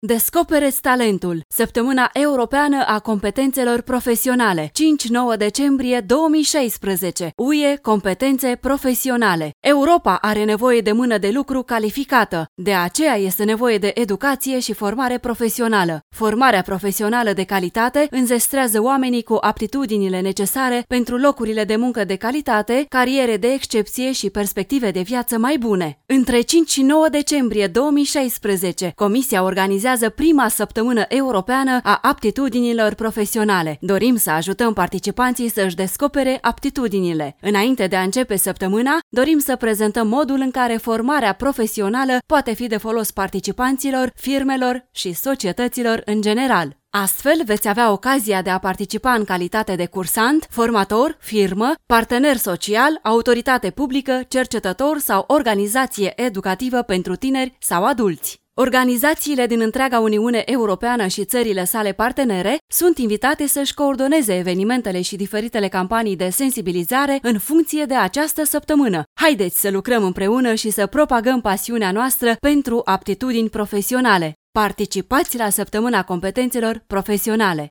Descopere-ți talentul. Săptămâna Europeană a Competențelor Profesionale. 5-9 decembrie 2016. UE Competențe Profesionale. Europa are nevoie de mână de lucru calificată. De aceea este nevoie de educație și formare profesională. Formarea profesională de calitate înzestrează oamenii cu aptitudinile necesare pentru locurile de muncă de calitate, cariere de excepție și perspective de viață mai bune. Între 5 și 9 decembrie 2016, Comisia organizează prima săptămână europeană a aptitudinilor profesionale. Dorim să ajutăm participanții să-și descopere aptitudinile. Înainte de a începe săptămâna, dorim să prezentăm modul în care formarea profesională poate fi de folos participanților, firmelor și societăților în general. Astfel, veți avea ocazia de a participa în calitate de cursant, formator, firmă, partener social, autoritate publică, cercetător sau organizație educativă pentru tineri sau adulți. Organizațiile din întreaga Uniune Europeană și țările sale partenere sunt invitate să-și coordoneze evenimentele și diferitele campanii de sensibilizare în funcție de această săptămână. Haideți să lucrăm împreună și să propagăm pasiunea noastră pentru aptitudini profesionale. Participați la Săptămâna Competențelor Profesionale!